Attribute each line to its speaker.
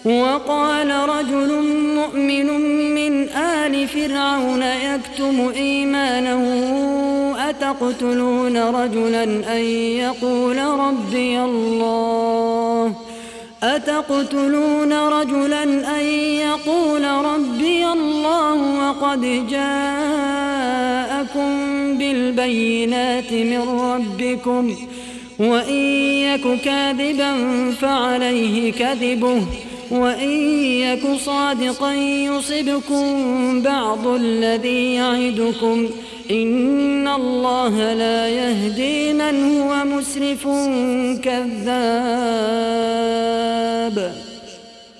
Speaker 1: وقال رجل مؤمن من آل فرعون يكتم إيمانه أتقتلون رجلا أن يقول ربي الله وقد جاءكم بالبينات من ربكم وإن يك كاذبا فعليه كذبه وإن يك صادقا يصبكم بعض الذي يعدكم إن الله لا يهدي من هو مسرف كذاب.